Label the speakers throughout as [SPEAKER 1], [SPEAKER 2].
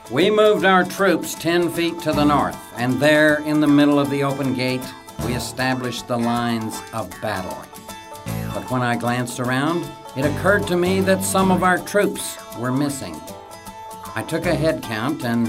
[SPEAKER 1] We moved our troops 10 feet to the north, and there, in the middle of the open gate, we established the lines of battle. But when I glanced around, it occurred to me that some of our troops were missing. I took a head count and,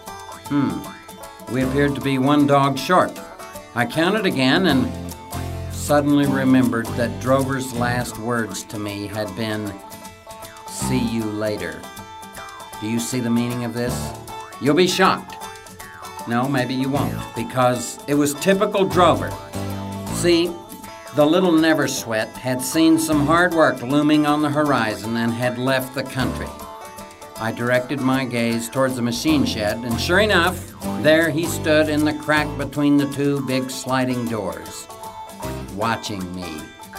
[SPEAKER 1] we appeared to be one dog short. I counted again and suddenly remembered that Drover's last words to me had been, "See you later." Do you see the meaning of this? You'll be shocked. No, maybe you won't, because it was typical Drover. See, the little Never Sweat had seen some hard work looming on the horizon and had left the country. I directed my gaze towards the machine shed, and sure enough, there he stood in the crack between the two big sliding doors, watching me.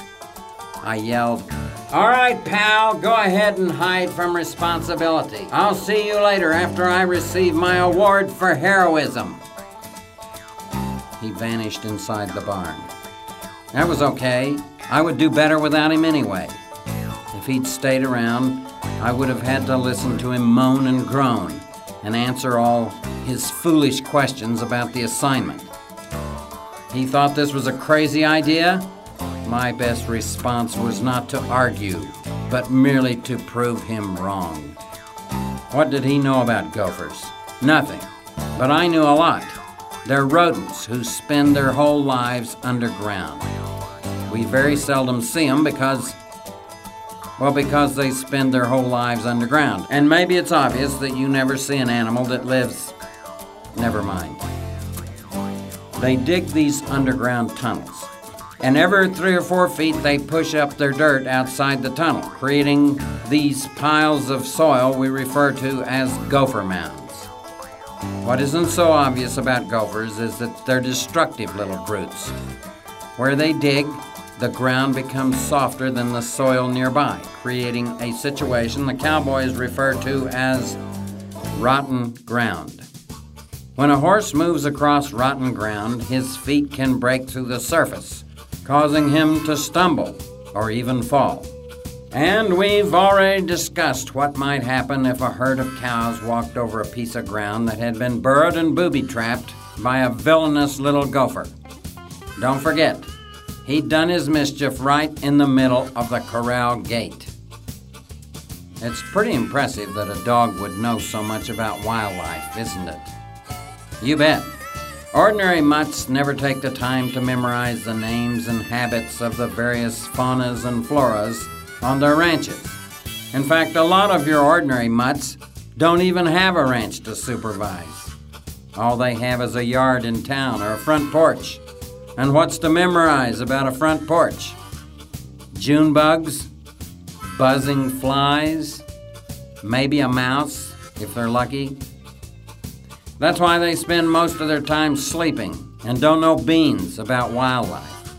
[SPEAKER 1] I yelled, "All right, pal, go ahead and hide from responsibility. I'll see you later after I receive my award for heroism." He vanished inside the barn. That was okay. I would do better without him anyway. If he'd stayed around, I would have had to listen to him moan and groan and answer all his foolish questions about the assignment. He thought this was a crazy idea? My best response was not to argue, but merely to prove him wrong. What did he know about gophers? Nothing. But I knew a lot. They're rodents who spend their whole lives underground. We very seldom see them because they spend their whole lives underground. And maybe it's obvious that you never see an animal that lives... Never mind. They dig these underground tunnels. And every 3 or 4 feet, they push up their dirt outside the tunnel, creating these piles of soil we refer to as gopher mounds. What isn't so obvious about gophers is that they're destructive little brutes. Where they dig, the ground becomes softer than the soil nearby, creating a situation the cowboys refer to as rotten ground. When a horse moves across rotten ground, his feet can break through the surface, causing him to stumble or even fall. And we've already discussed what might happen if a herd of cows walked over a piece of ground that had been burrowed and booby-trapped by a villainous little gopher. Don't forget, he'd done his mischief right in the middle of the corral gate. It's pretty impressive that a dog would know so much about wildlife, isn't it? You bet. Ordinary mutts never take the time to memorize the names and habits of the various faunas and floras on their ranches. In fact, a lot of your ordinary mutts don't even have a ranch to supervise. All they have is a yard in town or a front porch. And what's to memorize about a front porch? June bugs, buzzing flies, maybe a mouse, if they're lucky. That's why they spend most of their time sleeping and don't know beans about wildlife.